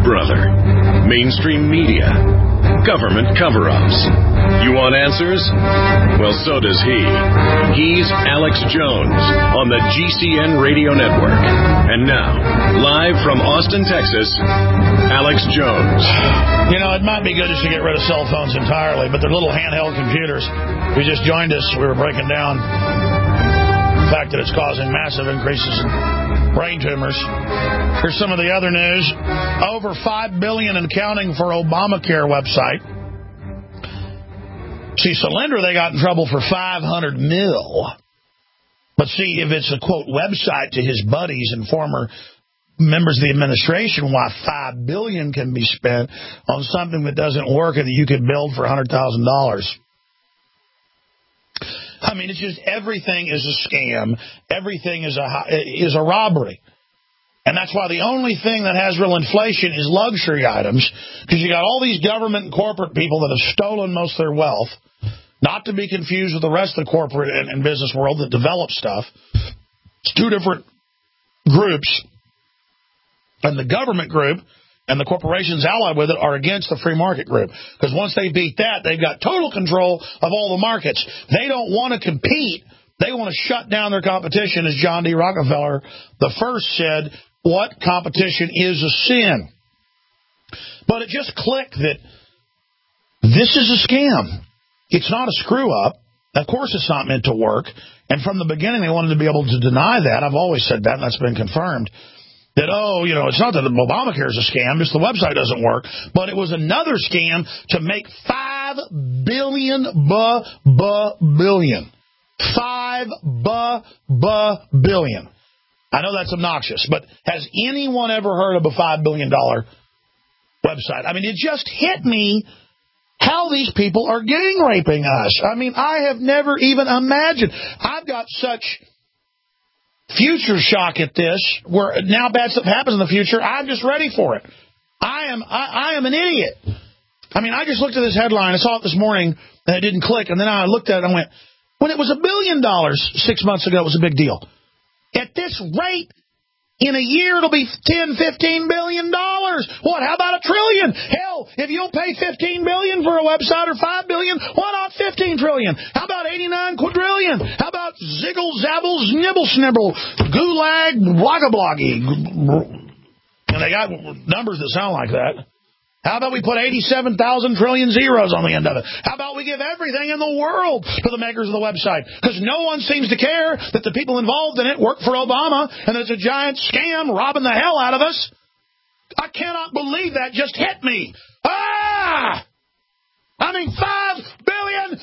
brother. Mainstream media. Government cover-ups. You want answers? Well, so does he. He's Alex Jones on the GCN Radio Network. And now, live from Austin, Texas, Alex Jones. You know, it might be good just to get rid of cell phones entirely, but they're little handheld computers. If you just joined us, we were breaking down the fact that it's causing massive increases in brain tumors. Here's some of the other news. Over $5 billion and counting for Obamacare website. See, Solyndra, they got in trouble for $500 million. But see, if it's a, quote, website to his buddies and former members of the administration, why $5 billion can be spent on something that doesn't work and that you could build for $100,000. I mean, it's just everything is a scam. Everything is a robbery. And that's why the only thing that has real inflation is luxury items, because you got all these government and corporate people that have stolen most of their wealth, not to be confused with the rest of the corporate and business world that develop stuff. It's two different groups. And the government group and the corporations allied with it are against the free market group. Because once they beat that, they've got total control of all the markets. They don't want to compete. They want to shut down their competition, as John D. Rockefeller the first said, what competition is a sin. But it just clicked that this is a scam. It's not a screw-up. Of course it's not meant to work. And from the beginning, they wanted to be able to deny that. I've always said that, and that's been confirmed. That, it's not that Obamacare is a scam, just the website doesn't work. But it was another scam to make $5 billion. $5 billion. I know that's obnoxious, but has anyone ever heard of a $5 billion website? I mean, it just hit me how these people are gang raping us. I mean, I have never even imagined. I've got such future shock at this, where now bad stuff happens in the future. I'm just ready for it. I am an idiot. I mean, I just looked at this headline. I saw it this morning, and it didn't click. And then I looked at it and went, when it was $1 billion 6 months ago, it was a big deal. At this rate, in a year, it'll be $10, $15 billion. What? How about $1 trillion? Hell, if you don't pay $15 billion for a website or $5 billion, why not $15 trillion? How about $89 quadrillion? How about ziggle, zabble, snibble, snibble, gulag, bloggy? And they got numbers that sound like that. How about we put 87,000 trillion zeros on the end of it? How about we give everything in the world to the makers of the website? Because no one seems to care that the people involved in it work for Obama and it's a giant scam robbing the hell out of us. I cannot believe that just hit me. I mean, $5 billion.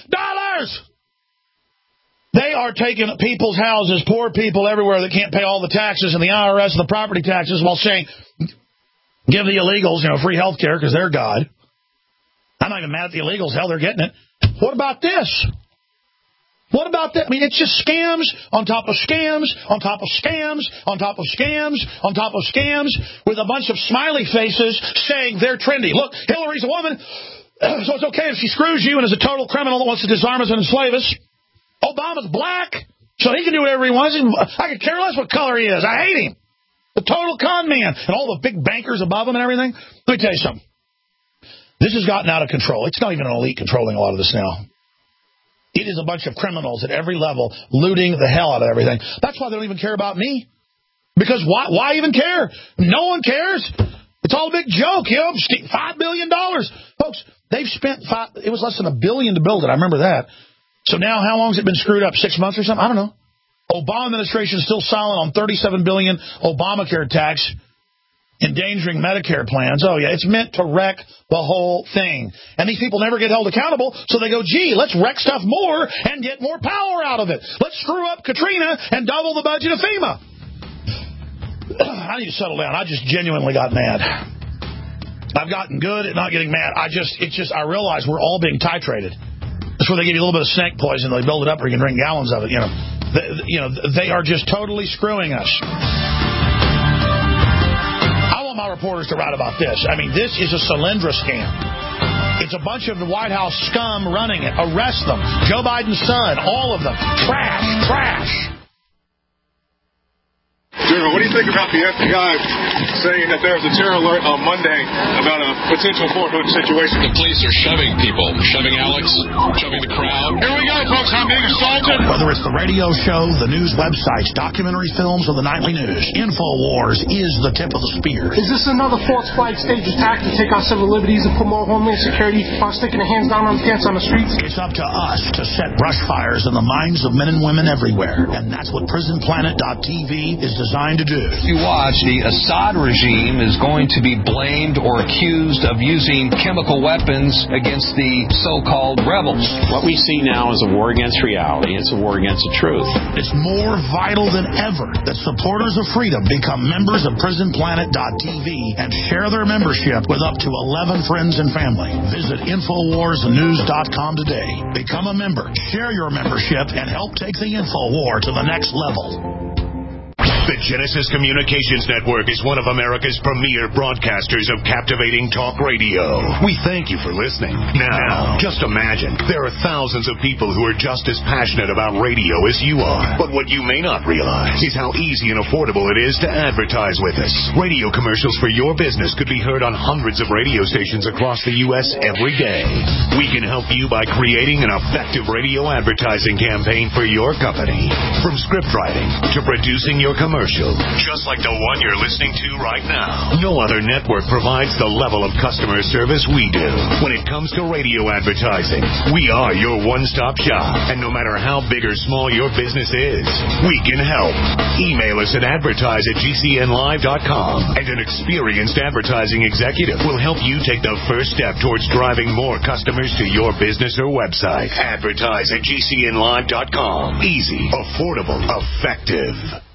They are taking people's houses, poor people everywhere that can't pay all the taxes and the IRS and the property taxes, while saying, give the illegals, free health care because they're God. I'm not even mad at the illegals. Hell, they're getting it. What about this? What about that? I mean, it's just scams on top of scams on top of scams on top of scams on top of scams with a bunch of smiley faces saying they're trendy. Look, Hillary's a woman, so it's okay if she screws you and is a total criminal that wants to disarm us and enslave us. Obama's black, so he can do whatever he wants. I could care less what color he is. I hate him. The total con man. And all the big bankers above him and everything. Let me tell you something. This has gotten out of control. It's not even an elite controlling a lot of this now. It is a bunch of criminals at every level looting the hell out of everything. That's why they don't even care about me. Because why even care? No one cares. It's all a big joke. $5 billion. Folks, they've spent it was less than $1 billion to build it. I remember that. So now how long has it been screwed up? 6 months or something? I don't know. Obama administration is still silent on $37 billion Obamacare tax, endangering Medicare plans. Oh, yeah, it's meant to wreck the whole thing. And these people never get held accountable, so they go, gee, let's wreck stuff more and get more power out of it. Let's screw up Katrina and double the budget of FEMA. I need to settle down. I just genuinely got mad. I've gotten good at not getting mad. I realize we're all being titrated. That's where they give you a little bit of snake poison. They build it up where you can drink gallons of it, They are just totally screwing us. I want my reporters to write about this. I mean, this is a Solyndra scam. It's a bunch of the White House scum running it. Arrest them. Joe Biden's son, all of them. Trash. General, what do you think about the FBI saying that there's a terror alert on Monday about a potential Fort Hood situation? The police are shoving people, shoving Alex, shoving the crowd. Here we go, folks. I'm being assaulted. Whether it's the radio show, the news websites, documentary films, or the nightly news, InfoWars is the tip of the spear. Is this another false flag stage attack to take our civil liberties and put more homeland security while sticking their hands down on cats on the streets? It's up to us to set brush fires in the minds of men and women everywhere, and that's what PrisonPlanet.tv is designed to do. You watch, the Assad regime is going to be blamed or accused of using chemical weapons against the so-called rebels. What we see now is a war against reality. It's a war against the truth. It's more vital than ever that supporters of freedom become members of PrisonPlanet.tv and share their membership with up to 11 friends and family. Visit InfoWarsNews.com today. Become a member, share your membership, and help take the InfoWar to the next level. The Genesis Communications Network is one of America's premier broadcasters of captivating talk radio. We thank you for listening. Now, just imagine, there are thousands of people who are just as passionate about radio as you are. But what you may not realize is how easy and affordable it is to advertise with us. Radio commercials for your business could be heard on hundreds of radio stations across the U.S. every day. We can help you by creating an effective radio advertising campaign for your company. From script writing to producing your commercial, just like the one you're listening to right now. No other network provides the level of customer service we do. When it comes to radio advertising, we are your one-stop shop. And no matter how big or small your business is, we can help. Email us at advertise@gcnlive.com, and an experienced advertising executive will help you take the first step towards driving more customers to your business or website. Advertise@gcnlive.com. Easy, affordable, effective.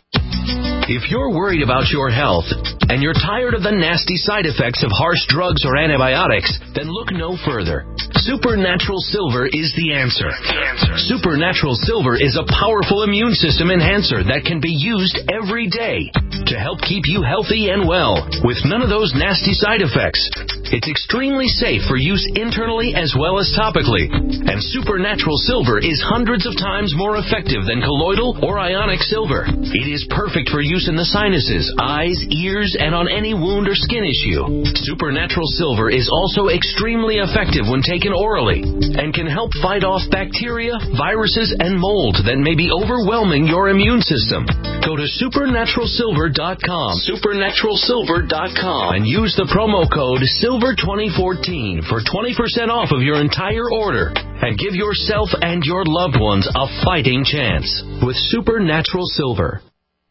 If you're worried about your health and you're tired of the nasty side effects of harsh drugs or antibiotics, then look no further. Supernatural Silver is the answer. Supernatural Silver is a powerful immune system enhancer that can be used every day to help keep you healthy and well with none of those nasty side effects. It's extremely safe for use internally as well as topically. And Supernatural Silver is hundreds of times more effective than colloidal or ionic silver. It is perfect for use in the sinuses, eyes, ears, and on any wound or skin issue. Supernatural Silver is also extremely effective when taken orally and can help fight off bacteria, viruses, and mold that may be overwhelming your immune system. Go to supernaturalsilver.com, supernaturalsilver.com, and use the promo code SILVER2014 for 20% off of your entire order. And give yourself and your loved ones a fighting chance with Supernatural Silver.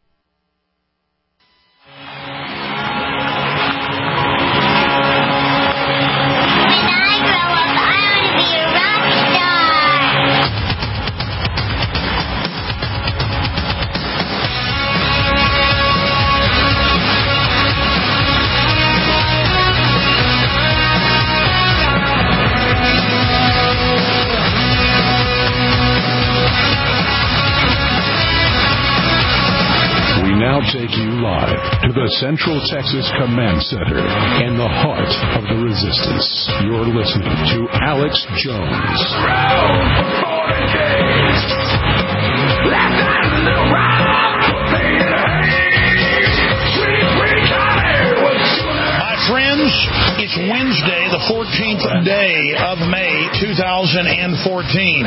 Take you live to the Central Texas Command Center in the heart of the resistance. You're listening to Alex Jones. My friends, it's Wednesday, the 14th day of May, 2014.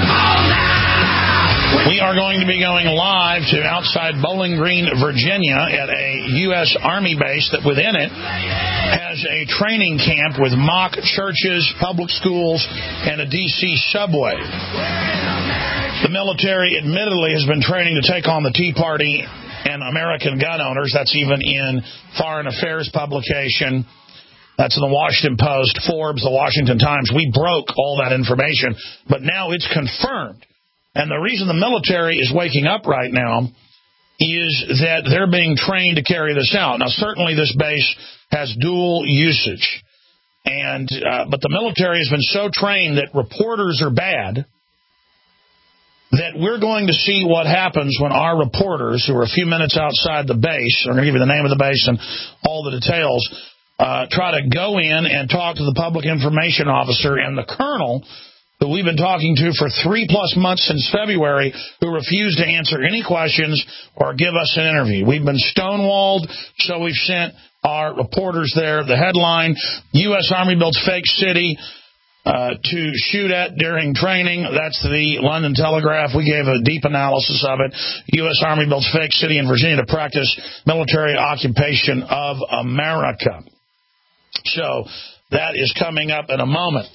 We are going to be going live to outside Bowling Green, Virginia, at a U.S. Army base that within it has a training camp with mock churches, public schools, and a D.C. subway. The military admittedly has been training to take on the Tea Party and American gun owners. That's even in Foreign Affairs publication. That's in the Washington Post, Forbes, the Washington Times. We broke all that information, but now it's confirmed. And the reason the military is waking up right now is that they're being trained to carry this out. Now, certainly this base has dual usage, but the military has been so trained that reporters are bad that we're going to see what happens when our reporters, who are a few minutes outside the base, are going to give you the name of the base and all the details, try to go in and talk to the public information officer and the colonel who we've been talking to for 3+ months since February, who refuse to answer any questions or give us an interview. We've been stonewalled, so we've sent our reporters there. The headline, U.S. Army builds fake city to shoot at during training. That's the London Telegraph. We gave a deep analysis of it. U.S. Army builds fake city in Virginia to practice military occupation of America. So that is coming up in a moment.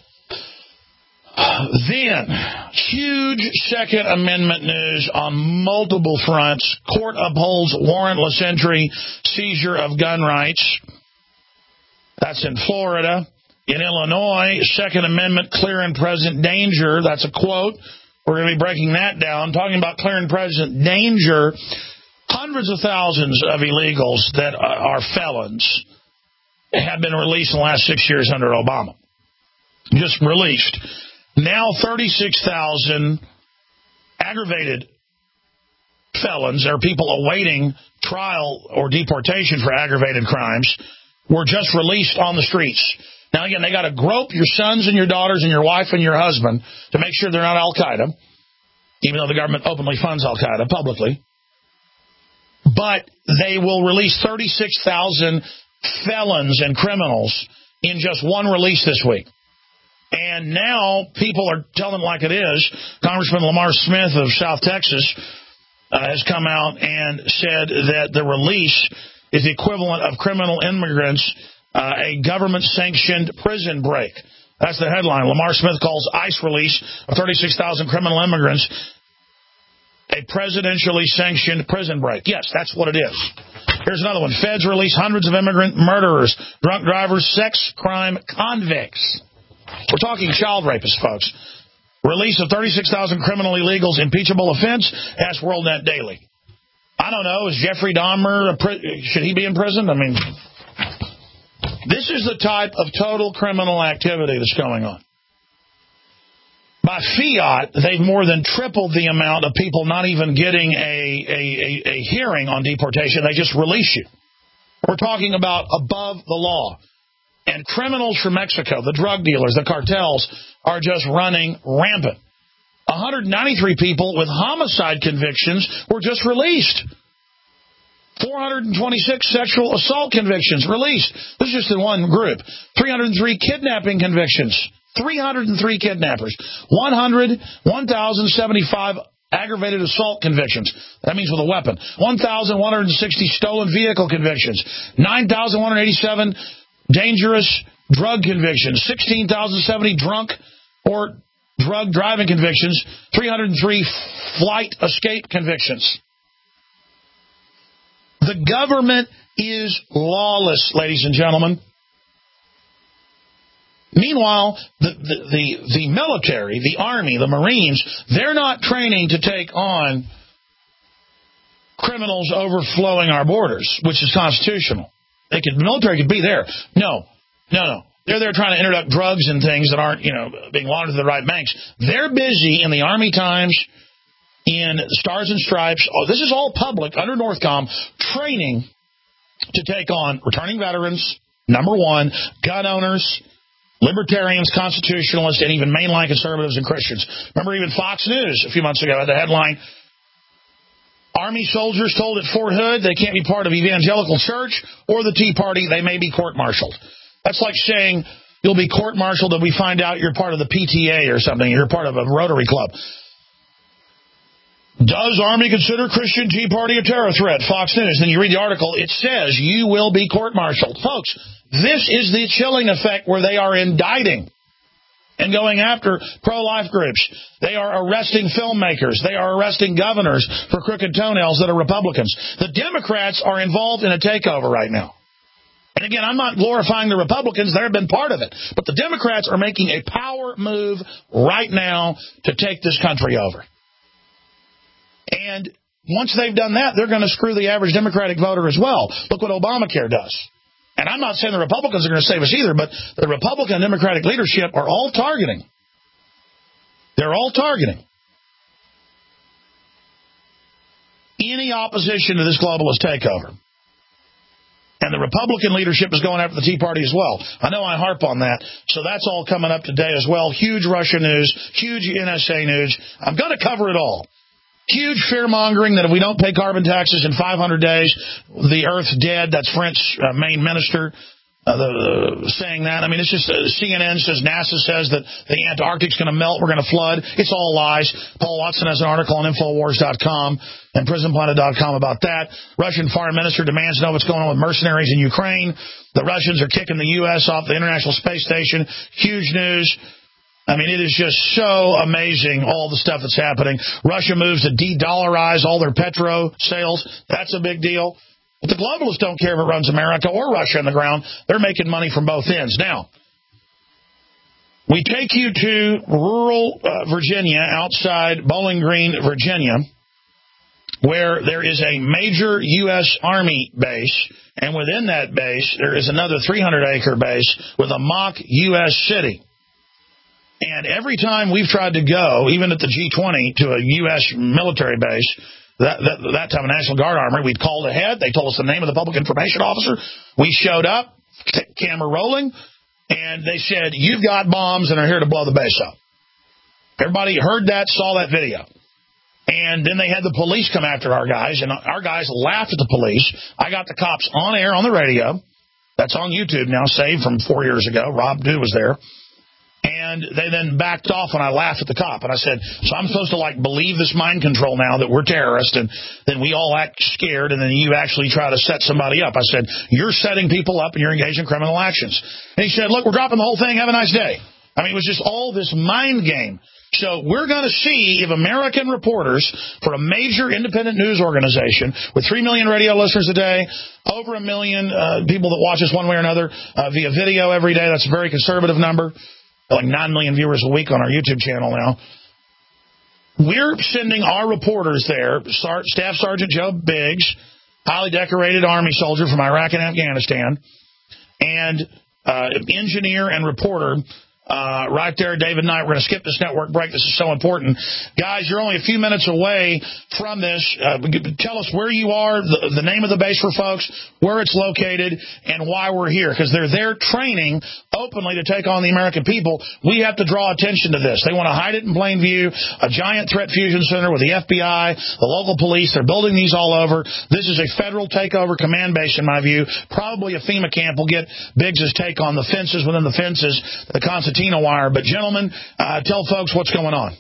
Then, huge Second Amendment news on multiple fronts. Court upholds warrantless entry, seizure of gun rights. That's in Florida. In Illinois, Second Amendment, clear and present danger. That's a quote. We're going to be breaking that down. Talking about clear and present danger, hundreds of thousands of illegals that are felons have been released in the last 6 years under Obama. Just released. Now 36,000 aggravated felons, or people awaiting trial or deportation for aggravated crimes, were just released on the streets. Now, again, they got to grope your sons and your daughters and your wife and your husband to make sure they're not Al-Qaeda, even though the government openly funds Al-Qaeda publicly. But they will release 36,000 felons and criminals in just one release this week. And now people are telling it like it is. Congressman Lamar Smith of South Texas has come out and said that the release is the equivalent of criminal immigrants, a government-sanctioned prison break. That's the headline. Lamar Smith calls ICE release of 36,000 criminal immigrants a presidentially sanctioned prison break. Yes, that's what it is. Here's another one. Feds release hundreds of immigrant murderers, drunk drivers, sex crime convicts. We're talking child rapists, folks. Release of 36,000 criminal illegals, impeachable offense, asks WorldNet Daily. I don't know. Is Jeffrey Dahmer, should he be in prison? I mean, this is the type of total criminal activity that's going on. By fiat, they've more than tripled the amount of people not even getting a hearing on deportation. They just release you. We're talking about above the law. And criminals from Mexico, the drug dealers, the cartels, are just running rampant. 193 people with homicide convictions were just released. 426 sexual assault convictions released. This is just in one group. 303 kidnapping convictions. 303 kidnappers. 1,075 aggravated assault convictions. That means with a weapon. 1,160 stolen vehicle convictions. 9,187 dangerous drug convictions. 16,070 drunk or drug driving convictions. 303 flight escape convictions. The government is lawless, ladies and gentlemen. Meanwhile, the military, the Army, the Marines, they're not training to take on criminals overflowing our borders, which is constitutional. The military could be there. No. They're there trying to introduce drugs and things that aren't, being laundered to the right banks. They're busy in the Army Times, in Stars and Stripes. Oh, this is all public under Northcom, training to take on returning veterans, number one, gun owners, libertarians, constitutionalists, and even mainline conservatives and Christians. Remember even Fox News a few months ago had the headline, Army soldiers told at Fort Hood they can't be part of evangelical church or the Tea Party, they may be court-martialed. That's like saying you'll be court-martialed if we find out you're part of the PTA or something, you're part of a Rotary Club. Does Army consider Christian Tea Party a terror threat? Fox News. Then you read the article, it says you will be court-martialed. Folks, this is the chilling effect where they are indicting and going after pro-life groups. They are arresting filmmakers. They are arresting governors for crooked toenails that are Republicans. The Democrats are involved in a takeover right now. And again, I'm not glorifying the Republicans. They've been part of it. But the Democrats are making a power move right now to take this country over. And once they've done that, they're going to screw the average Democratic voter as well. Look what Obamacare does. And I'm not saying the Republicans are going to save us either, but the Republican and Democratic leadership are all targeting. They're all targeting any opposition to this globalist takeover. And And the Republican leadership is going after the Tea Party as well. I know I harp on that. So that's all coming up today as well. Huge Russia news, huge NSA news. I'm going to cover it all. Huge fear-mongering that if we don't pay carbon taxes in 500 days, the Earth's dead. That's French main minister saying that. I mean, it's just CNN says, NASA says that the Antarctic's going to melt, we're going to flood. It's all lies. Paul Watson has an article on Infowars.com and PrisonPlanet.com about that. Russian foreign minister demands to know what's going on with mercenaries in Ukraine. The Russians are kicking the U.S. off the International Space Station. Huge news. I mean, it is just so amazing, all the stuff that's happening. Russia moves to de-dollarize all their petro sales. That's a big deal. But the globalists don't care if it runs America or Russia in the ground. They're making money from both ends. Now, we take you to rural Virginia, outside Bowling Green, Virginia, where there is a major U.S. Army base, and within that base, there is another 300-acre base with a mock U.S. city. And every time we've tried to go, even at the G20, to a U.S. military base, that time a National Guard armory, we'd called ahead. They told us the name of the public information officer. We showed up, camera rolling, and they said, you've got bombs and are here to blow the base up. Everybody heard that, saw that video. And then they had the police come after our guys, and our guys laughed at the police. I got the cops on air on the radio. That's on YouTube now, saved from 4 years ago. Rob Dew was there. And they then backed off when I laughed at the cop. And I said, so I'm supposed to, believe this mind control now that we're terrorists, and then we all act scared, and then you actually try to set somebody up. I said, you're setting people up, and you're engaged in criminal actions. And he said, look, we're dropping the whole thing. Have a nice day. I mean, it was just all this mind game. So we're going to see if American reporters for a major independent news organization with 3 million radio listeners a day, over 1 million people that watch us one way or another via video every day. That's a very conservative number. 9 million viewers a week on our YouTube channel now. We're sending our reporters there, Staff Sergeant Joe Biggs, highly decorated Army soldier from Iraq and Afghanistan, and engineer and reporter right there, David Knight. We're going to skip this network break. This is so important. Guys, you're only a few minutes away from this. Tell us where you are, the name of the base for folks, where it's located, and why we're here. Because they're there training openly to take on the American people. We have to draw attention to this. They want to hide it in plain view. A giant threat fusion center with the FBI, the local police. They're building these all over. This is a federal takeover command base, in my view. Probably a FEMA camp. We'll get Biggs' take on the fences within the fences, the Constantine wire. But gentlemen, tell folks what's going on.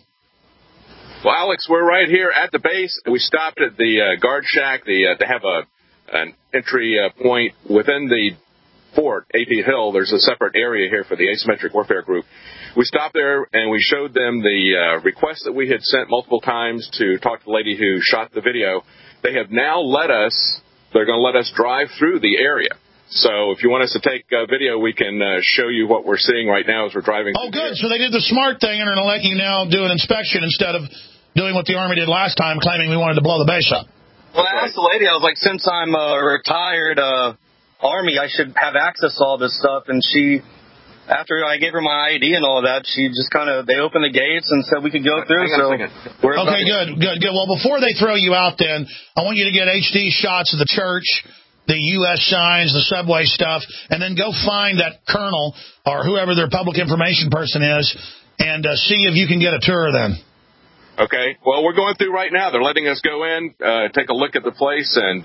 Well, Alex, we're right here at the base. We stopped at the guard shack. They have an entry point within the fort, AP Hill. There's a separate area here for the Asymmetric Warfare Group. We stopped there and we showed them the request that we had sent multiple times to talk to the lady who shot the video. They have now they're going to let us drive through the area. So if you want us to take video, we can show you what we're seeing right now as we're driving. Oh, good. So they did the smart thing and are going to let you now do an inspection instead of doing what the Army did last time, claiming we wanted to blow the base up. Well, I asked the lady, I was like, since I'm a retired Army, I should have access to all this stuff. And she, after I gave her my ID and all of that, she just they opened the gates and said we could go through. So okay, good. Well, before they throw you out then, I want you to get HD shots of the church, the U.S. signs, the subway stuff, and then go find that colonel or whoever their public information person is and see if you can get a tour then. Okay. Well, we're going through right now. They're letting us go in, take a look at the place, and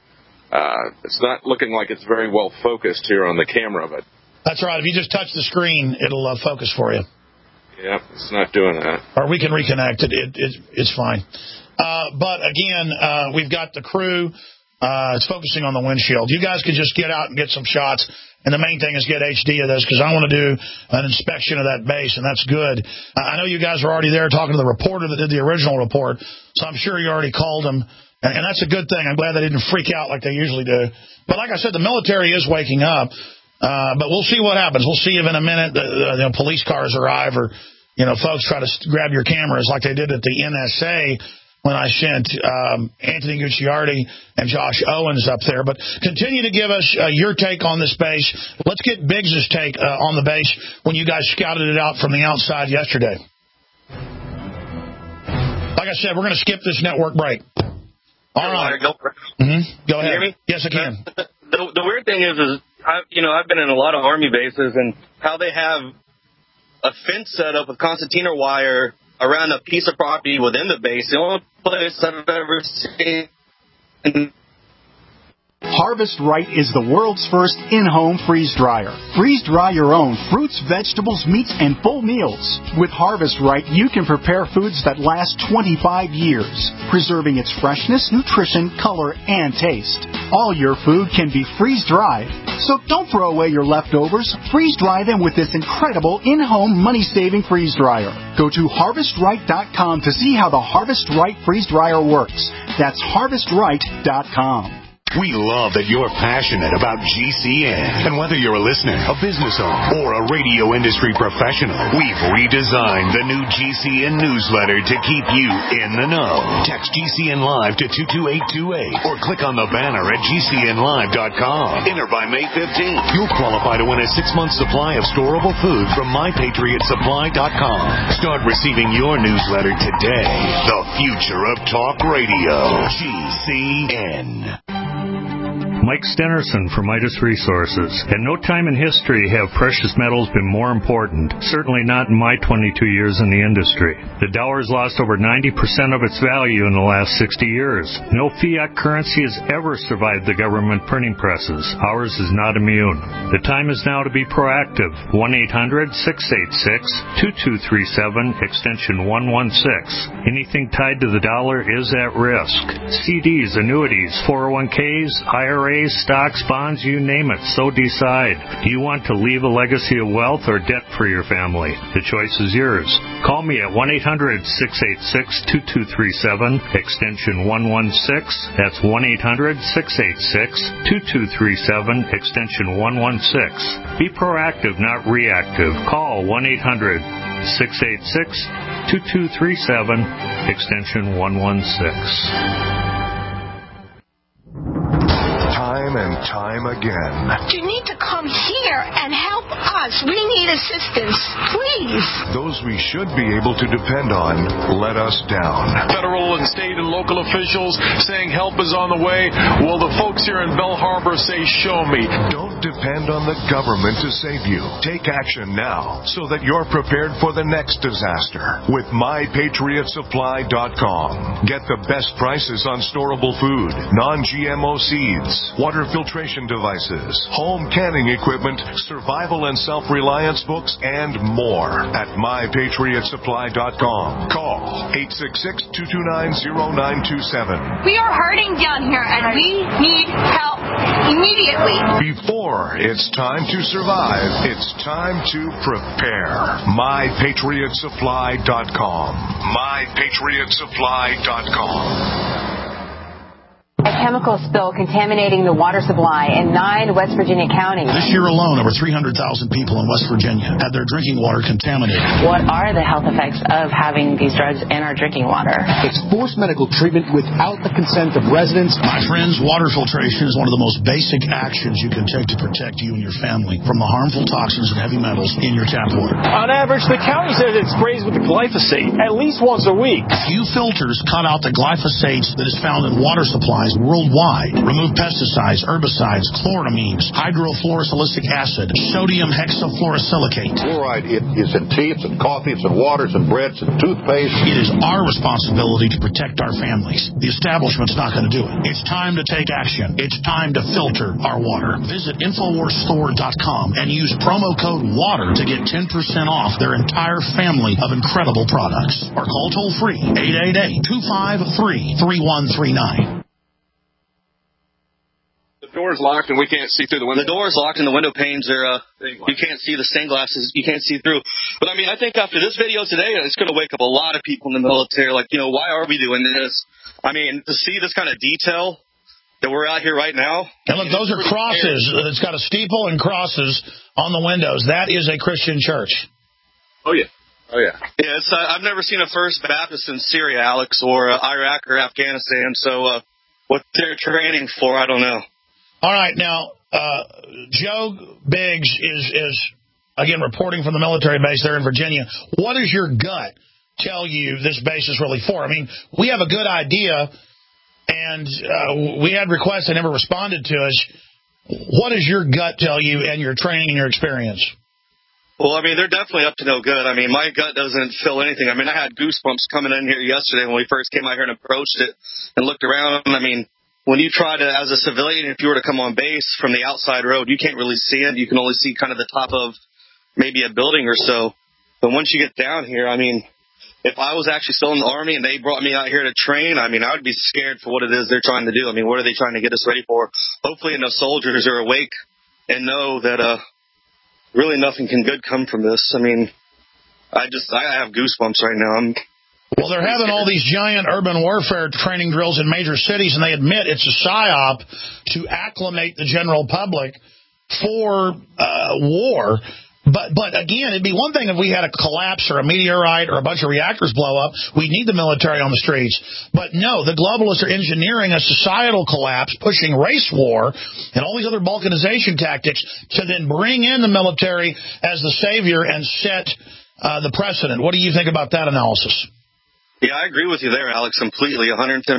it's not looking like it's very well focused here on the camera. But that's right. If you just touch the screen, it'll focus for you. Yeah, it's not doing that. Or we can reconnect it. It's fine. But, again, we've got the crew. It's focusing on the windshield. You guys can just get out and get some shots, and the main thing is get HD of this because I want to do an inspection of that base, and that's good. I know you guys are already there talking to the reporter that did the original report, so I'm sure you already called him, and that's a good thing. I'm glad they didn't freak out like they usually do. But like I said, the military is waking up, but we'll see what happens. We'll see if in a minute the police cars arrive or folks try to grab your cameras like they did at the NSA when I sent Anthony Gucciardi and Josh Owens up there. But continue to give us your take on this base. Let's get Biggs' take on the base when you guys scouted it out from the outside yesterday. Like I said, we're going to skip this network break. All right. Go Go ahead. Can you hear me? Yes, I can. The the weird thing is I've been in a lot of Army bases, and how they have a fence set up with concertina wire around a piece of property within the base. The only place I've ever seen. Harvest Right is the world's first in-home freeze dryer. Freeze dry your own fruits, vegetables, meats, and full meals. With Harvest Right, you can prepare foods that last 25 years, preserving its freshness, nutrition, color, and taste. All your food can be freeze-dried. So don't throw away your leftovers. Freeze-dry them with this incredible in-home money-saving freeze dryer. Go to HarvestRight.com to see how the Harvest Right freeze dryer works. That's HarvestRight.com. We love that you're passionate about GCN. And whether you're a listener, a business owner, or a radio industry professional, we've redesigned the new GCN newsletter to keep you in the know. Text GCN Live to 22828 or click on the banner at GCNlive.com. Enter by May 15th. You'll qualify to win a 6-month supply of storable food from MyPatriotSupply.com. Start receiving your newsletter today. The future of talk radio. GCN. Mike Stenerson from Midas Resources. At no time in history have precious metals been more important, certainly not in my 22 years in the industry. The dollar has lost over 90% of its value in the last 60 years. No fiat currency has ever survived the government printing presses. Ours is not immune. The time is now to be proactive. 1-800-686-2237, extension 116. Anything tied to the dollar is at risk. CDs, annuities, 401ks, IRAs, stocks, bonds, you name it, so decide. Do you want to leave a legacy of wealth or debt for your family? The choice is yours. Call me at 1-800-686-2237, extension 116. That's 1-800-686-2237, extension 116. Be proactive, not reactive. Call 1-800-686-2237, extension 116. Time and time again. You need to come here and help us. We need assistance, please. Those we should be able to depend on let us down. Federal and state and local officials saying help is on the way. Well, the folks here in Bell Harbor say, show me. Don't depend on the government to save you. Take action now so that you're prepared for the next disaster with MyPatriotSupply.com. Get the best prices on storable food, non-GMO seeds, water filtration devices, home canning equipment, survival and self-reliance books, and more at MyPatriotSupply.com. Call 866-229-0927. We are hurting down here, and we need help immediately. Before it's time to survive, it's time to prepare. MyPatriotSupply.com. MyPatriotSupply.com. A chemical spill contaminating the water supply in 9 West Virginia counties. This year alone, over 300,000 people in West Virginia had their drinking water contaminated. What are the health effects of having these drugs in our drinking water? It's forced medical treatment without the consent of residents. My friends, water filtration is one of the most basic actions you can take to protect you and your family from the harmful toxins and heavy metals in your tap water. On average, the county says it sprays with the glyphosate at least once a week. Few filters cut out the glyphosate that is found in water supplies worldwide. Remove pesticides, herbicides, chloramines, hydrofluorosilicic acid, sodium hexafluorosilicate. Fluoride is in tea, it's in coffee, it's in waters and breads and toothpaste. It is our responsibility to protect our families. The establishment's not going to do it. It's time to take action. It's time to filter our water. Visit InfoWarsStore.com and use promo code WATER to get 10% off their entire family of incredible products. Or call toll-free 888-253-3139. The door's locked and we can't see through the window. The door's locked and the window panes are, you can't see the stained glasses. You can't see through. But, I mean, I think after this video today, it's going to wake up a lot of people in the military. Like, why are we doing this? I mean, to see this kind of detail that we're out here right now. And look, those are crosses. It's got a steeple and crosses on the windows. That is a Christian church. Oh, yeah. Oh, yeah. Yeah, I've never seen a First Baptist in Syria, Alex, or Iraq or Afghanistan. So what they're training for, I don't know. All right, now, Joe Biggs is, again, reporting from the military base there in Virginia. What does your gut tell you this base is really for? I mean, we have a good idea, and we had requests. They never responded to us. What does your gut tell you and your training and your experience? Well, I mean, they're definitely up to no good. I mean, my gut doesn't feel anything. I mean, I had goosebumps coming in here yesterday when we first came out here and approached it and looked around. I mean, when you try to, as a civilian, if you were to come on base from the outside road, you can't really see it. You can only see kind of the top of maybe a building or so. But once you get down here, I mean, if I was actually still in the Army and they brought me out here to train, I mean, I would be scared for what it is they're trying to do. I mean, what are they trying to get us ready for? Hopefully enough soldiers are awake and know that really nothing can good come from this. I mean, I have goosebumps right now. Well, they're having all these giant urban warfare training drills in major cities, and they admit it's a psyop to acclimate the general public for war. But again, it'd be one thing if we had a collapse or a meteorite or a bunch of reactors blow up. We need the military on the streets. But no, the globalists are engineering a societal collapse, pushing race war and all these other balkanization tactics to then bring in the military as the savior and set the precedent. What do you think about that analysis? Yeah, I agree with you there, Alex, completely, 110%.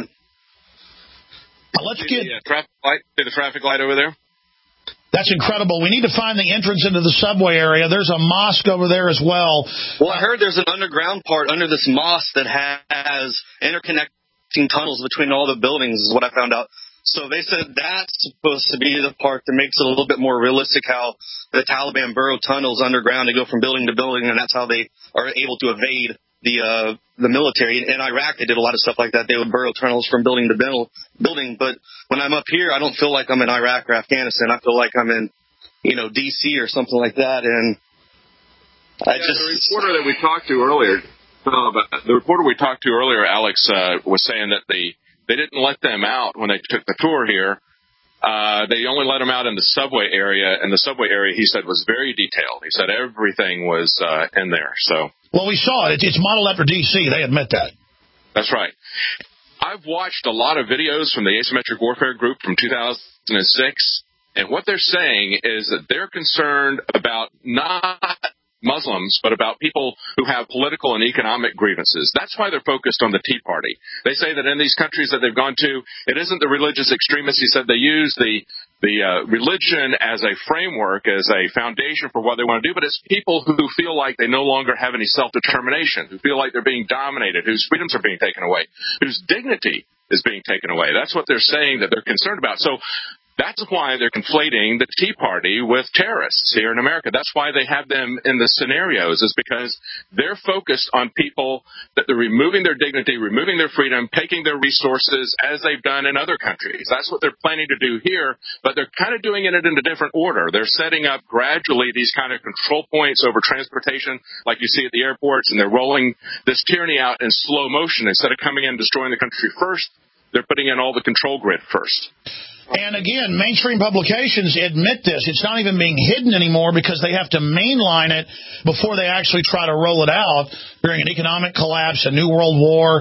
Let's get the traffic light over there. That's incredible. We need to find the entrance into the subway area. There's a mosque over there as well. Well, I heard there's an underground part under this mosque that has interconnecting tunnels between all the buildings, is what I found out. So they said that's supposed to be the part that makes it a little bit more realistic, how the Taliban burrow tunnels underground to go from building to building, and that's how they are able to evade the military. In Iraq, they did a lot of stuff like that. They would burrow tunnels from building to building. But when I'm up here, I don't feel like I'm in Iraq or Afghanistan. I feel like I'm in, D.C. or something like that. And the reporter that we talked to earlier, Alex, was saying that they didn't let them out when they took the tour here. They only let them out in the subway area, and the subway area, he said, was very detailed. He said everything was in there. So. Well, we saw it. It's modeled after D.C. They admit that. That's right. I've watched a lot of videos from the Asymmetric Warfare Group from 2006, and what they're saying is that they're concerned about not Muslims, but about people who have political and economic grievances. That's why they're focused on the Tea Party. They say that in these countries that they've gone to, it isn't the religious extremists. He said they use the religion as a framework, as a foundation for what they want to do, but it's people who feel like they no longer have any self-determination, who feel like they're being dominated, whose freedoms are being taken away, whose dignity is being taken away. That's what they're saying that they're concerned about. So that's why they're conflating the Tea Party with terrorists here in America. That's why they have them in the scenarios, is because they're focused on people that they're removing their dignity, removing their freedom, taking their resources as they've done in other countries. That's what they're planning to do here, but they're kind of doing it in a different order. They're setting up gradually these kind of control points over transportation like you see at the airports, and they're rolling this tyranny out in slow motion. Instead of coming in and destroying the country first, they're putting in all the control grid first. And again, mainstream publications admit this. It's not even being hidden anymore because they have to mainline it before they actually try to roll it out during an economic collapse, a new world war,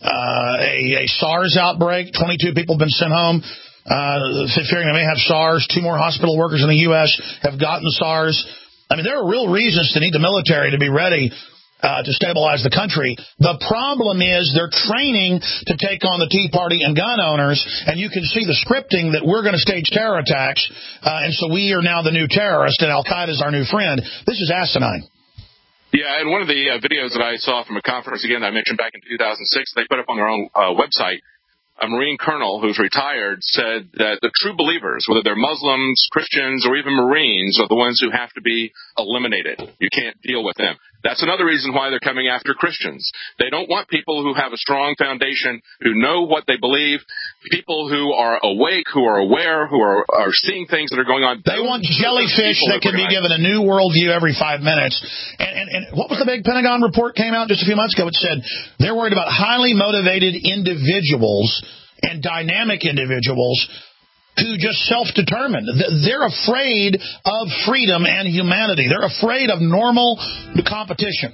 a SARS outbreak. 22 people have been sent home, fearing they may have SARS. 2 more hospital workers in the U.S. have gotten SARS. I mean, there are real reasons to need the military to be ready to stabilize the country. The problem is they're training to take on the Tea Party and gun owners, and you can see the scripting that we're going to stage terror attacks, and so we are now the new terrorist, and Al-Qaeda is our new friend. This is asinine. Yeah, and one of the videos that I saw from a conference, again, I mentioned back in 2006, they put up on their own website, a Marine colonel who's retired said that the true believers, whether they're Muslims, Christians, or even Marines, are the ones who have to be eliminated. You can't deal with them. That's another reason why they're coming after Christians. They don't want people who have a strong foundation, who know what they believe, people who are awake, who are aware, who are seeing things that are going on. They want jellyfish that can be given a new worldview every 5 minutes. And what was the big Pentagon report came out just a few months ago? It said they're worried about highly motivated individuals and dynamic individuals who just self-determine. They're afraid of freedom and humanity. They're afraid of normal competition.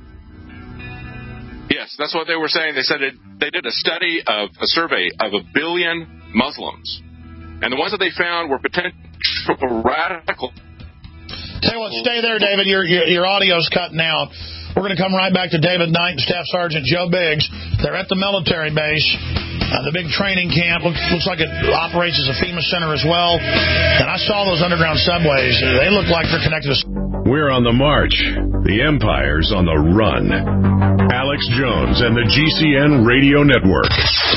Yes, that's what they were saying. They said they did a survey of 1 billion Muslims, and the ones that they found were potential radical. Tell you what, stay there, David. Your audio's cutting out. We're going to come right back to David Knight and Staff Sergeant Joe Biggs. They're at the military base, the big training camp. Looks like it operates as a FEMA center as well. And I saw those underground subways. They look like they're connected to... We're on the march. The Empire's on the run. Alex Jones and the GCN Radio Network.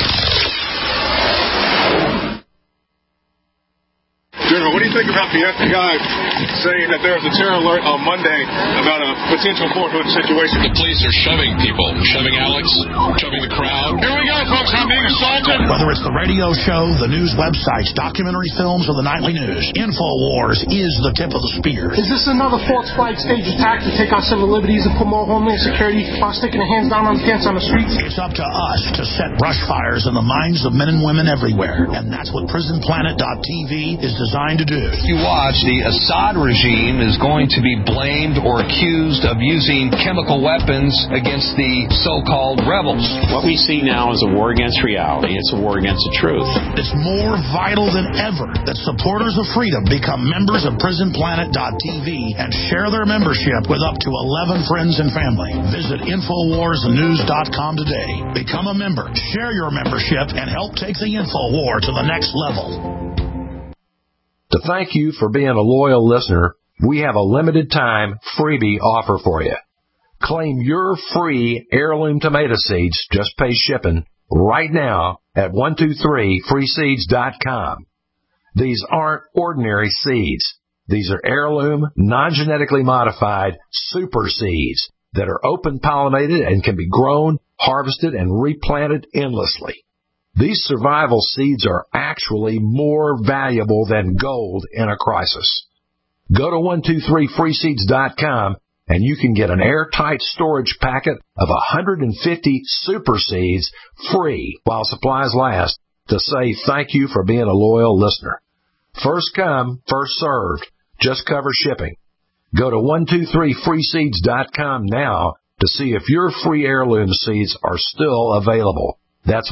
General, what do you think about the FBI saying that there was a terror alert on Monday about a potential Fort Hood situation? The police are shoving people, shoving Alex, shoving the crowd. Here we go, folks. I'm being assaulted. Whether it's the radio show, the news websites, documentary films, or the nightly news, InfoWars is the tip of the spear. Is this another false flag stage attack to take our civil liberties and put more homeland security while sticking the hands down on camps on the streets? It's up to us to set brush fires in the minds of men and women everywhere, and that's what PrisonPlanet.tv is designed to do. You watch, the Assad regime is going to be blamed or accused of using chemical weapons against the so-called rebels. What we see now is a war against reality. It's a war against the truth. It's more vital than ever that supporters of freedom become members of PrisonPlanet.tv and share their membership with up to 11 friends and family. Visit InfoWarsNews.com today. Become a member, share your membership, and help take the InfoWar to the next level. To thank you for being a loyal listener, we have a limited time freebie offer for you. Claim your free heirloom tomato seeds, just pay shipping, right now at 123freeseeds.com. These aren't ordinary seeds. These are heirloom, non-genetically modified super seeds that are open pollinated and can be grown, harvested, and replanted endlessly. These survival seeds are actually more valuable than gold in a crisis. Go to 123freeseeds.com and you can get an airtight storage packet of 150 super seeds free while supplies last to say thank you for being a loyal listener. First come, first served. Just cover shipping. Go to 123freeseeds.com now to see if your free heirloom seeds are still available. That's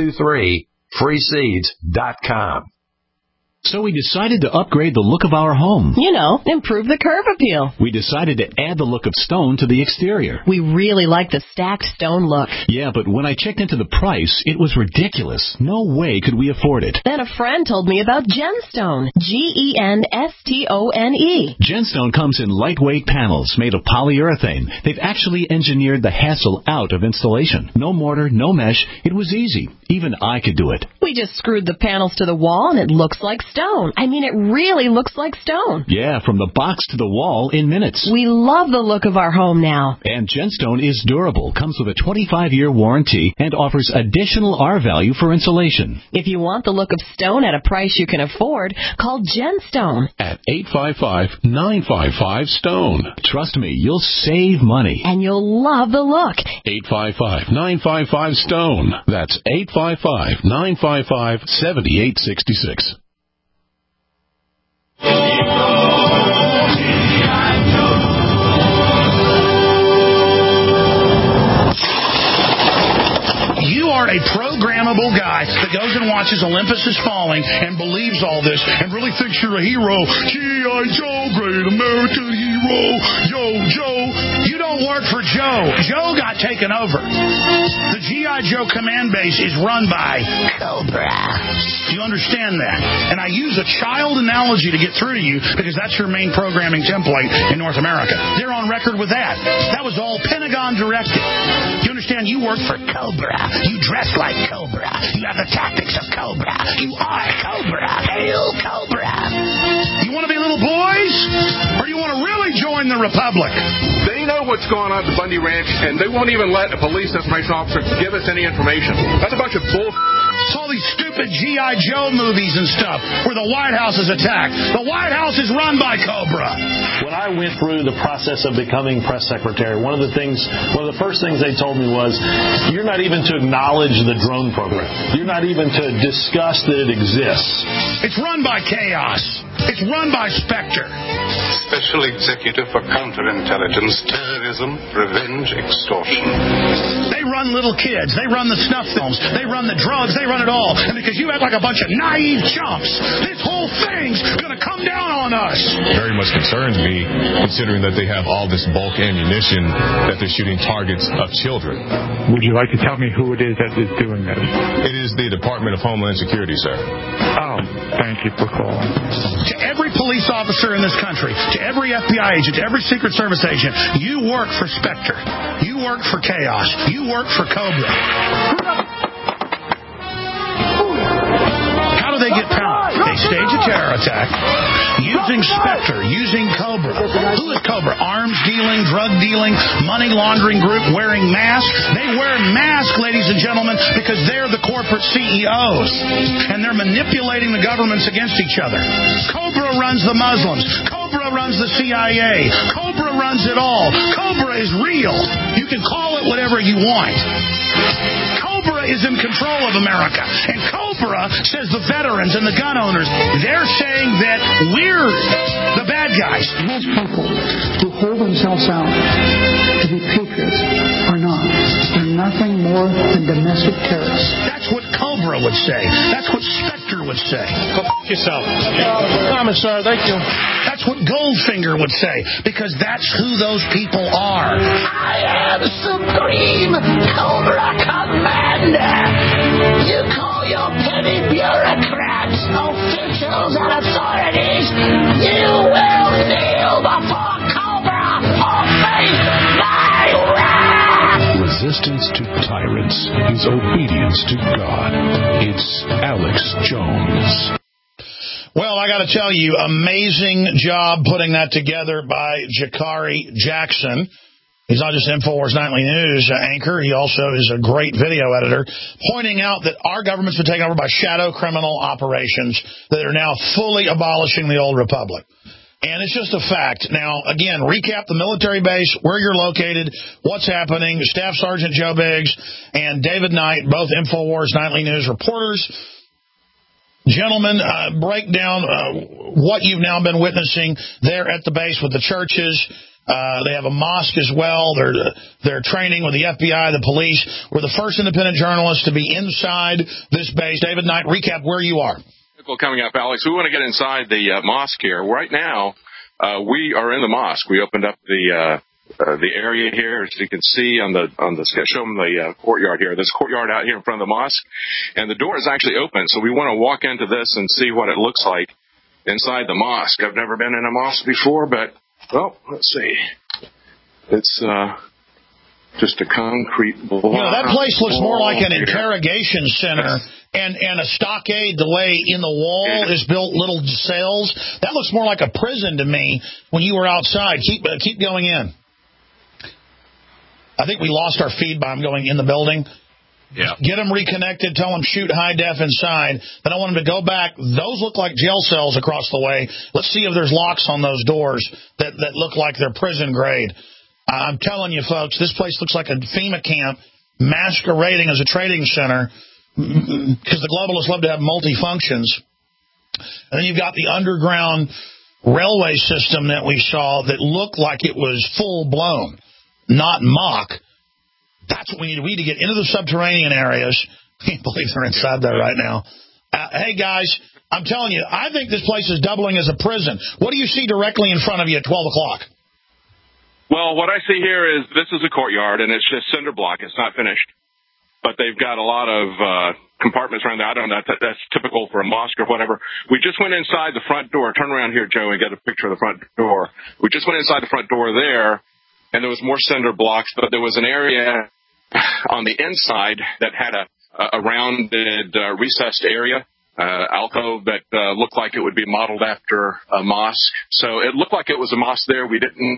123freeseeds.com. So we decided to upgrade the look of our home. You know, improve the curb appeal. We decided to add the look of stone to the exterior. We really like the stacked stone look. Yeah, but when I checked into the price, it was ridiculous. No way could we afford it. Then a friend told me about Genstone. Genstone. Genstone comes in lightweight panels made of polyurethane. They've actually engineered the hassle out of installation. No mortar, no mesh. It was easy. Even I could do it. We just screwed the panels to the wall and it looks like stone. I mean, it really looks like stone. Yeah, from the box to the wall in minutes. We love the look of our home now. And Genstone is durable, comes with a 25-year warranty, and offers additional R value for insulation. If you want the look of stone at a price you can afford, call Genstone at 855-955-STONE. Trust me, you'll save money. And you'll love the look. 855-955-STONE. That's 855-955-7866. You are a programmable guy that goes and watches Olympus Is Falling and believes all this and really thinks you're a hero. G.I. Joe, great American hero. Yo, Joe. You don't work for Joe. Joe got taken over. The G.I. Joe command base is run by Cobra. Do you understand that? And I use a child analogy to get through to you because that's your main programming template in North America. They're on record with that. That was all Pentagon directed. You understand? You work for Cobra. You dress like Cobra. You have the tactics of Cobra. You are Cobra. Hail Cobra. You want to be little boys? Or do you want to really join the Republic? They know what's going on at the Bundy Ranch, and they won't even let a police information officer give us any information. That's a bunch of bull. It's all these stupid G.I. Joe movies and stuff where the White House is attacked. The White House is run by Cobra. When I went through the process of becoming press secretary, one of the first things they told me was, you're not even to acknowledge the drone program. You're not even to discuss that it exists. It's run by chaos. It's run by Spectre. Special Executive for Counterintelligence, Terrorism, Revenge, Extortion. They run run little kids. They run the snuff films. They run the drugs. They run it all. And because you act like a bunch of naive chumps, this whole thing's going to come down on us. Very much concerns me, considering that they have all this bulk ammunition, that they're shooting targets of children. Would you like to tell me who it is that is doing this? It is the Department of Homeland Security, sir. Oh, thank you for calling. To every police officer in this country, to every FBI agent, to every Secret Service agent, you work for Spectre. You work for Chaos. You work for Cobra. How do they get power? They stage a terror attack using Spectre, using Cobra. Who is Cobra? Arms dealing, drug dealing, money laundering group wearing masks. They wear masks, ladies and gentlemen, because they're the corporate CEOs. And they're manipulating the governments against each other. Cobra runs the Muslims. Cobra runs the CIA. Cobra runs it all. Cobra is real. You can call it whatever you want. Cobra is in control of America. And Cobra says the veterans and the gun owners, they're saying that we're the bad guys. Most people who hold themselves out to be patriots are not. They're nothing more than domestic terrorists. That's what Cobra would say. That's what Spectre would say. Go f*** yourself. Comment, sir. Thank you. That's what Goldfinger would say, because that's who those people are. I am Supreme Cobra Commander. You call your petty bureaucrats, officials, and authorities. You will kneel before Cobra or face my wrath. Resistance to tyrants is obedience to God. It's Alex Jones. Well, I got to tell you, amazing job putting that together by Jakari Jackson. He's not just InfoWars Nightly News anchor. He also is a great video editor, pointing out that our government's been taken over by shadow criminal operations that are now fully abolishing the old republic. And it's just a fact. Now, again, recap the military base, where you're located, what's happening. Staff Sergeant Joe Biggs and David Knight, both InfoWars Nightly News reporters. Gentlemen, break down what you've now been witnessing there at the base with the churches. They have a mosque as well. They're training with the FBI, the police. We're the first independent journalists to be inside this base. David Knight, recap where you are. Coming up, Alex, we want to get inside the mosque here. Right now, we are in the mosque. We opened up the area here, as you can see on the show them the courtyard here. There's a courtyard out here in front of the mosque, and the door is actually open. So we want to walk into this and see what it looks like inside the mosque. I've never been in a mosque before, but well, let's see. It's just a concrete block. You know, that place looks more like an interrogation center, and a stockade, the way in the wall is built little cells. That looks more like a prison to me when you were outside. Keep going in. I think we lost our feed by them going in the building. Yeah. Get them reconnected. Tell them shoot high def inside. Then I want them to go back. Those look like jail cells across the way. Let's see if there's locks on those doors that look like they're prison grade. I'm telling you, folks, this place looks like a FEMA camp masquerading as a trading center because the globalists love to have multi-functions. And then you've got the underground railway system that we saw that looked like it was full-blown, not mock. That's what we need. We need to get into the subterranean areas. I can't believe they're inside there right now. Hey, guys, I'm telling you, I think this place is doubling as a prison. What do you see directly in front of you at 12 o'clock? Well, what I see here is this is a courtyard, and it's just cinder block. It's not finished. But they've got a lot of compartments around there. I don't know. That's typical for a mosque or whatever. We just went inside the front door. Turn around here, Joe, and get a picture of the front door. We just went inside the front door there, and there was more cinder blocks, but there was an area on the inside that had a rounded, recessed area, alcove that looked like it would be modeled after a mosque. So it looked like it was a mosque there. We didn't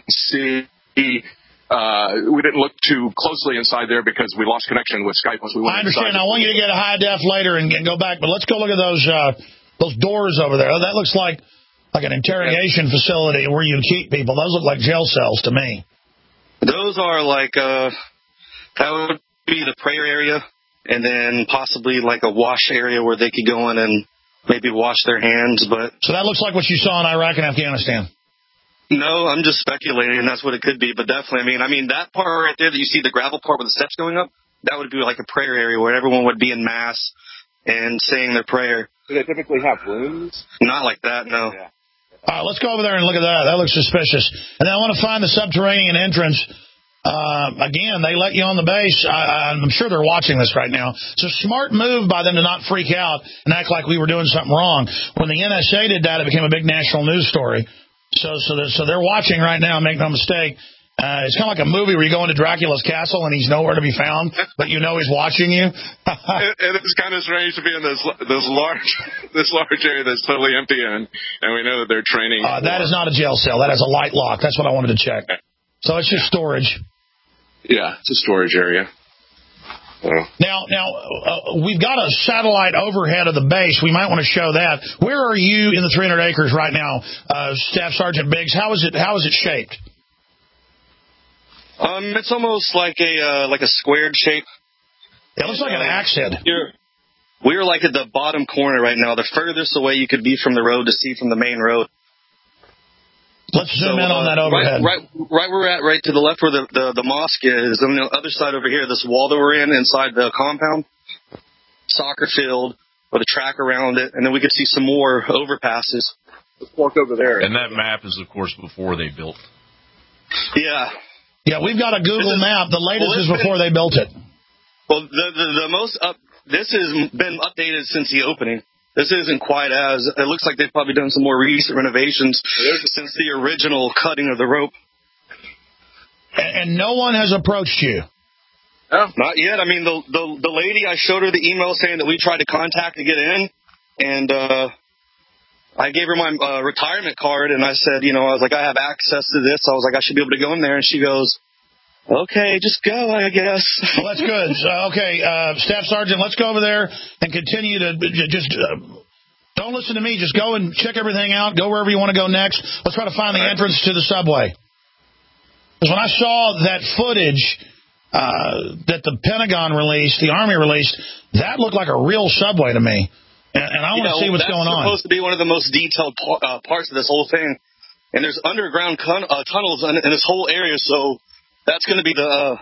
look too closely inside there because we lost connection with Skype once we went inside. I understand. I want you to get a high def later and go back, but let's go look at those doors over there. That looks like an interrogation facility where you keep people. Those look like jail cells to me. Those are like that would be the prayer area, and then possibly like a wash area where they could go in and maybe wash their hands. But so that looks like what you saw in Iraq and Afghanistan. No, I'm just speculating, and that's what it could be. But definitely, I mean that part right there that you see the gravel part with the steps going up, that would be like a prayer area where everyone would be in mass and saying their prayer. Do they typically have rooms? Not like that, no. Yeah. All right, let's go over there and look at that. That looks suspicious. And then I want to find the subterranean entrance. Again, they let you on the base. I'm sure they're watching this right now. It's a smart move by them to not freak out and act like we were doing something wrong. When the NSA did that, it became a big national news story. So they're watching right now, make no mistake. It's kind of like a movie where you go into Dracula's castle and he's nowhere to be found, but you know he's watching you. And it's kind of strange to be in this large area that's totally empty, and we know that they're training. That is not a jail cell. That has a light lock. That's what I wanted to check. So it's just storage. Yeah, it's a storage area. Now, we've got a satellite overhead of the base. We might want to show that. Where are you in the 300 acres right now, Staff Sergeant Biggs? How is it shaped? It's almost like a squared shape. It looks like an axe head. We're like at the bottom corner right now, the furthest away you could be from the road to see from the main road. Let's zoom in on that overhead. Right where we're at, right to the left where the mosque is. On the other side over here, this wall that we're in inside the compound, soccer field with a track around it, and then we could see some more overpasses. Let's walk over there. And that map is, of course, before they built. Yeah. Yeah, we've got a Google map. The latest is before they built it. Well, this has been updated since the opening. This isn't quite as, it looks like they've probably done some more recent renovations since the original cutting of the rope. And no one has approached you? No, not yet. I mean, the lady, I showed her the email saying that we tried to contact to get in, and I gave her my retirement card, and I said, I was like, I have access to this. I was like, I should be able to go in there, and she goes, okay, just go, I guess. Well, that's good. Okay, Staff Sergeant, let's go over there and continue to just don't listen to me. Just go and check everything out. Go wherever you want to go next. Let's try to find the entrance to the subway. Because when I saw that footage that the Pentagon released, the Army released, that looked like a real subway to me. And I want to see what's going on. That's supposed to be one of the most detailed parts of this whole thing. And there's underground tunnels in this whole area, so that's going to be the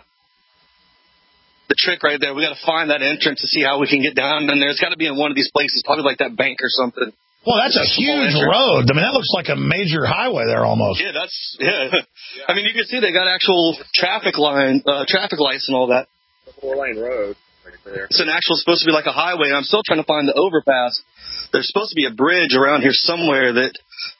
trick right there. We got to find that entrance to see how we can get down in there. It's got to be in one of these places, probably like that bank or something. Well, that's a huge road. I mean, that looks like a major highway there almost. Yeah, I mean, you can see they got actual traffic lights and all that. A 4-lane road right there. It's supposed to be like a highway, and I'm still trying to find the overpass. There's supposed to be a bridge around here somewhere that...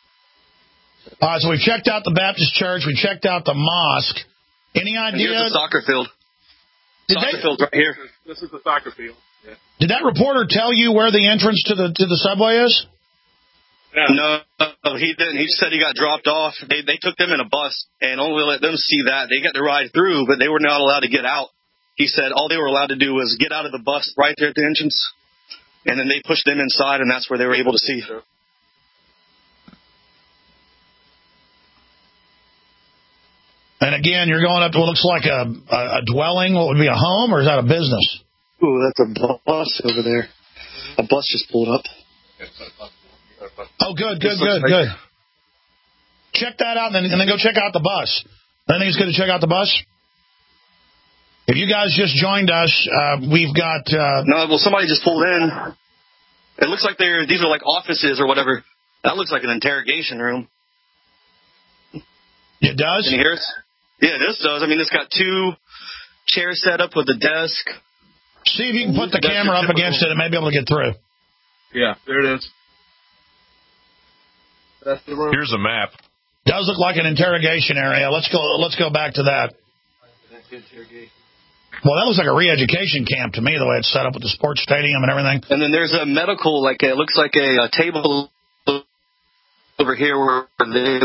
All right, so we've checked out the Baptist church. We checked out the mosque. Any idea? Here's the soccer field. Soccer field's right here. This is the soccer field. Yeah. Did that reporter tell you where the entrance to the subway is? No, he didn't. He said he got dropped off. They took them in a bus and only let them see that. They got to ride through, but they were not allowed to get out. He said all they were allowed to do was get out of the bus right there at the entrance, and then they pushed them inside, and that's where they were able to see. And again, you're going up to what looks like a dwelling. What would be a home, or is that a business? Ooh, that's a bus over there. A bus just pulled up. Oh, good. Check that out, and then go check out the bus. I think it's good to check out the bus. If you guys just joined us, we've got... No, well, somebody just pulled in. It looks like these are like offices or whatever. That looks like an interrogation room. It does? Can you hear us? Yeah, this does. I mean, it's got 2 chairs set up with a desk. See if you can put the camera up against it and maybe able to get through. Yeah, there it is. That's the room. Here's a map. Does look like an interrogation area. Let's go back to that. Well, that looks like a re-education camp to me, the way it's set up with the sports stadium and everything. And then there's a medical, it looks like a table over here where they...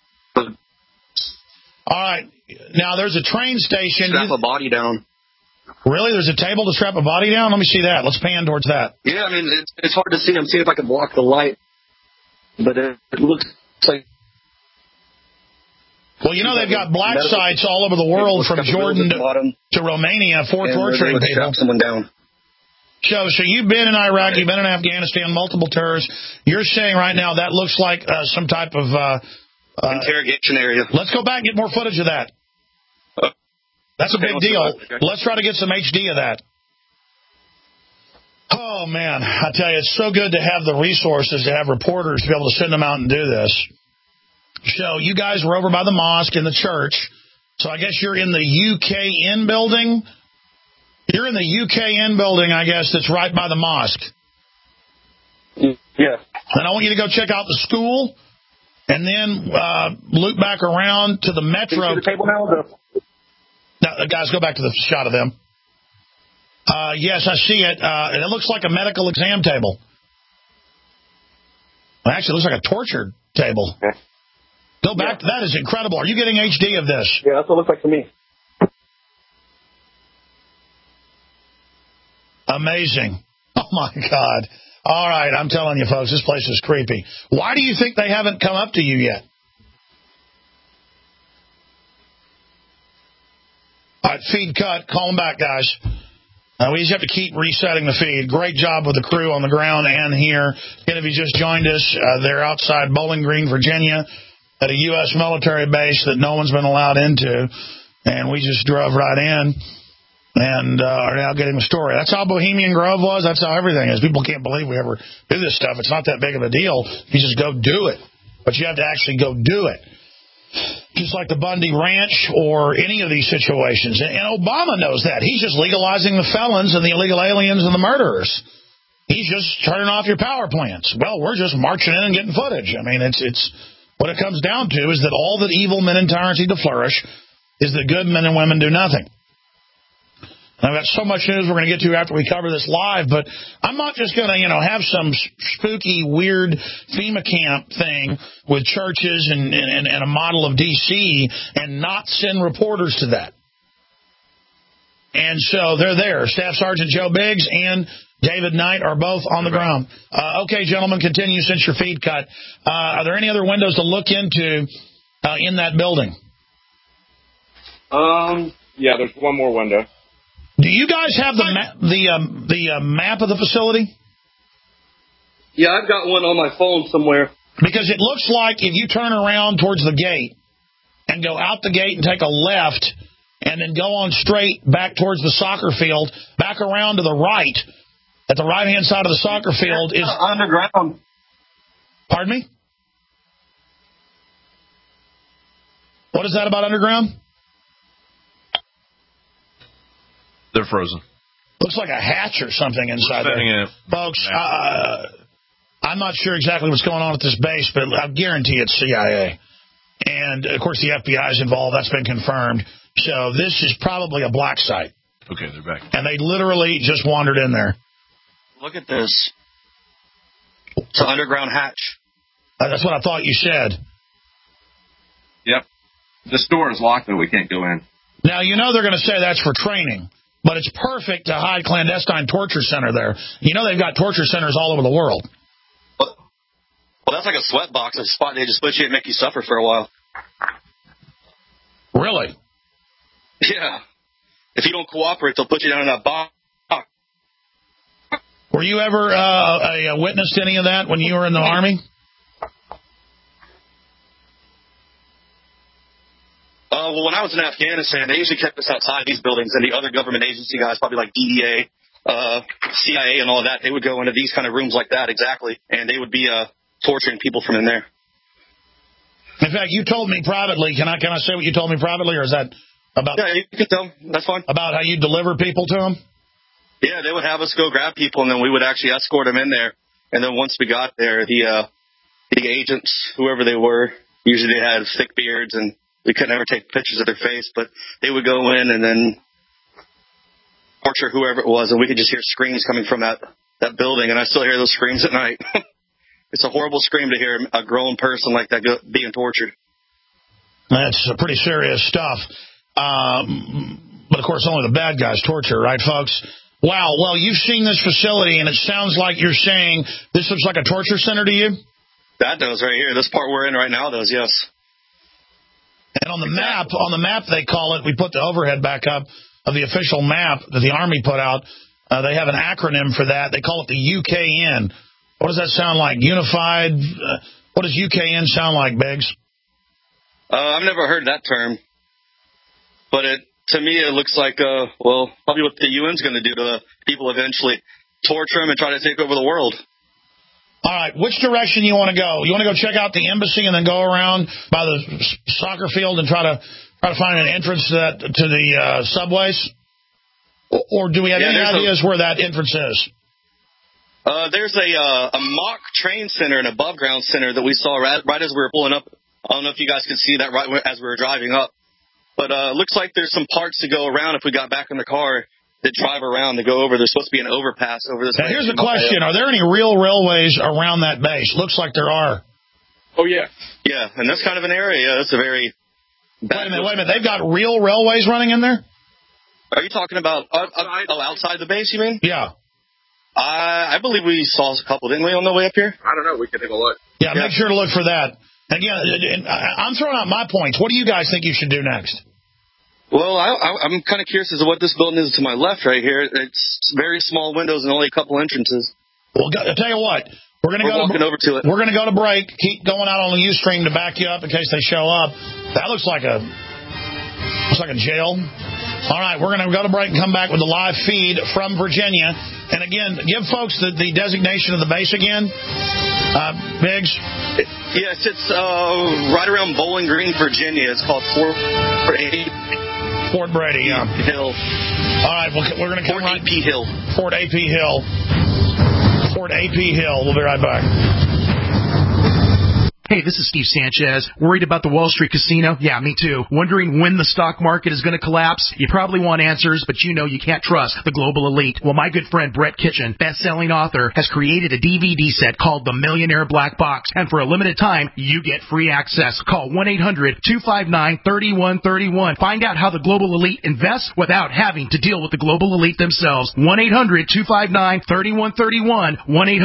All right. Now, there's a train station. Strap a body down. Really? There's a table to strap a body down? Let me see that. Let's pan towards that. Yeah, I mean, it's hard to see. I'm seeing if I can block the light. But it looks like... Well, they've got black sites all over the world from Jordan to Romania for torturing people. Strap someone down. So you've been in Iraq, you've been in Afghanistan, multiple tours. You're saying right now that looks like some type of... interrogation area. Let's go back and get more footage of that. That's a big deal. Let's try to get some HD of that. Oh, man, I tell you, it's so good to have the resources to have reporters to be able to send them out and do this. So you guys were over by the mosque in the church. So I guess you're in the UKN building? You're in the UKN building, I guess, that's right by the mosque. Yeah. And I want you to go check out the school and then loop back around to the metro. Can you see the table now? No, guys, go back to the shot of them. Yes, I see it. And it looks like a medical exam table. Well, actually, it looks like a torture table. Okay. Go back. Yeah. That is incredible. Are you getting HD of this? Yeah, that's what it looks like to me. Amazing. Oh, my God. All right, I'm telling you, folks, this place is creepy. Why do you think they haven't come up to you yet? All right, feed cut. Call them back, guys. We just have to keep resetting the feed. Great job with the crew on the ground and here. And if you just joined us, they're outside Bowling Green, Virginia, at a U.S. military base that no one's been allowed into. And we just drove right in and are now getting the story. That's how Bohemian Grove was. That's how everything is. People can't believe we ever do this stuff. It's not that big of a deal. You just go do it. But you have to actually go do it. Just like the Bundy Ranch or any of these situations. And Obama knows that. He's just legalizing the felons and the illegal aliens and the murderers. He's just turning off your power plants. Well, we're just marching in and getting footage. I mean, it's what it comes down to is that all that evil men and tyrants need to flourish is that good men and women do nothing. I've got so much news we're going to get to after we cover this live, but I'm not just going to, have some spooky, weird FEMA camp thing with churches and a model of D.C. and not send reporters to that. And so they're there. Staff Sergeant Joe Biggs and David Knight are both on the ground. Okay, gentlemen, continue since your feed cut. Are there any other windows to look into in that building? Yeah, there's one more window. Do you guys have the map of the facility? Yeah, I've got one on my phone somewhere. Because it looks like if you turn around towards the gate and go out the gate and take a left and then go on straight back towards the soccer field, back around to the right, at the right-hand side of the soccer field is... underground. Pardon me? What is that about underground? They're frozen. Looks like a hatch or something inside there. Folks, I'm not sure exactly what's going on at this base, but I guarantee it's CIA. And, of course, the FBI is involved. That's been confirmed. So this is probably a black site. Okay, they're back. And they literally just wandered in there. Look at this. It's an underground hatch. That's what I thought you said. Yep. This door is locked and we can't go in. Now, they're going to say that's for training. But it's perfect to hide clandestine torture center there. They've got torture centers all over the world. Well, that's like a sweat box, a spot they just put you and make you suffer for a while. Really? Yeah. If you don't cooperate, they'll put you down in that box. Were you ever a witness to any of that when you were in the Army? Well, when I was in Afghanistan, they usually kept us outside these buildings, and the other government agency guys, probably like DEA, CIA, and all of that, they would go into these kind of rooms like that, exactly, and they would be torturing people from in there. In fact, you told me privately. Can I say what you told me privately, or is that about? Yeah, you can tell. That's fine. About how you deliver people to them? Yeah, they would have us go grab people, and then we would actually escort them in there. And then once we got there, the agents, whoever they were, usually they had thick beards and we could never take pictures of their face, but they would go in and then torture whoever it was, and we could just hear screams coming from that building, and I still hear those screams at night. It's a horrible scream to hear a grown person like that being tortured. That's pretty serious stuff. But, of course, only the bad guys torture, right, folks? Wow. Well, you've seen this facility, and it sounds like you're saying this looks like a torture center to you? That does right here. This part we're in right now does, yes. And on the map, they call it, we put the overhead back up of the official map that the Army put out. They have an acronym for that. They call it the UKN. What does that sound like? Unified? What does UKN sound like, Biggs? I've never heard that term. But to me, it looks like, probably what the UN's going to do to the people eventually, torture them and try to take over the world. All right, which direction you want to go? You want to go check out the embassy and then go around by the soccer field and try to find an entrance to the subways? Or do we have any ideas where that entrance is? There's a mock train center and above ground center that we saw right as we were pulling up. I don't know if you guys could see that right as we were driving up. But it looks like there's some parts to go around if we got back in the car to drive around to go over. There's supposed to be an overpass over this. Now, here's a question. Are there any real railways around that base? Looks like there are. Oh, yeah. Yeah, and that's kind of an area. Yeah, that's a very... Wait a minute. They've got real railways running in there? Are you talking about outside the base, you mean? Yeah. I believe we saw a couple, didn't we, on the way up here? I don't know. We can take a look. Yeah, make sure to look for that. Again, I'm throwing out my points. What do you guys think you should do next? Well, I'm kind of curious as to what this building is to my left right here. It's very small windows and only a couple entrances. Well, I'll tell you what. We're going to go to break. Keep going out on the Ustream to back you up in case they show up. That looks like a jail. All right, we're going to go to break and come back with a live feed from Virginia. And again, give folks the designation of the base again. Biggs? Yes, it's right around Bowling Green, Virginia. It's called Fort Brady. Fort Brady, yeah. Hill. All right, we're going to come Fort AP Hill. Fort AP Hill. Fort AP Hill. We'll be right back. Hey, this is Steve Sanchez. Worried about the Wall Street casino? Yeah, me too. Wondering when the stock market is going to collapse? You probably want answers, but you know you can't trust the global elite. Well, my good friend Brett Kitchen, best-selling author, has created a DVD set called The Millionaire Black Box, and for a limited time, you get free access. Call 1-800-259-3131. Find out how the global elite invests without having to deal with the global elite themselves. 1-800-259-3131.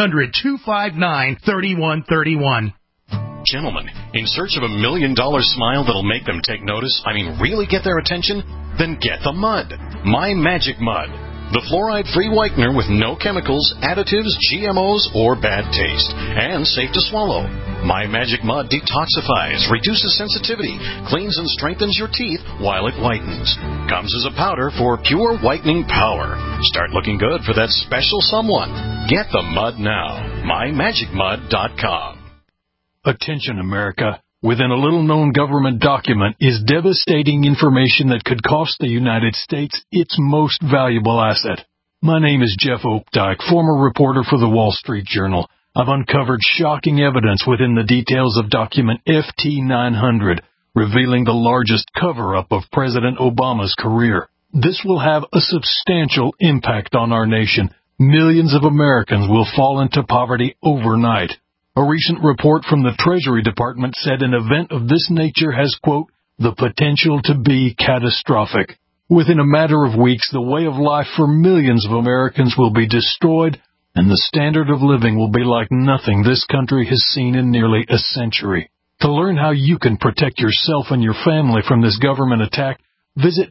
1-800-259-3131. Gentlemen, in search of $1 million smile that'll make them take notice, really get their attention? Then get the mud. My Magic Mud. The fluoride-free whitener with no chemicals, additives, GMOs, or bad taste. And safe to swallow. My Magic Mud detoxifies, reduces sensitivity, cleans and strengthens your teeth while it whitens. Comes as a powder for pure whitening power. Start looking good for that special someone. Get the mud now. MyMagicMud.com. Attention, America. Within a little-known government document is devastating information that could cost the United States its most valuable asset. My name is Jeff Opdyke, former reporter for the Wall Street Journal. I've uncovered shocking evidence within the details of document FT900, revealing the largest cover-up of President Obama's career. This will have a substantial impact on our nation. Millions of Americans will fall into poverty overnight. A recent report from the Treasury Department said an event of this nature has, quote, the potential to be catastrophic. Within a matter of weeks, the way of life for millions of Americans will be destroyed, and the standard of living will be like nothing this country has seen in nearly a century. To learn how you can protect yourself and your family from this government attack, visit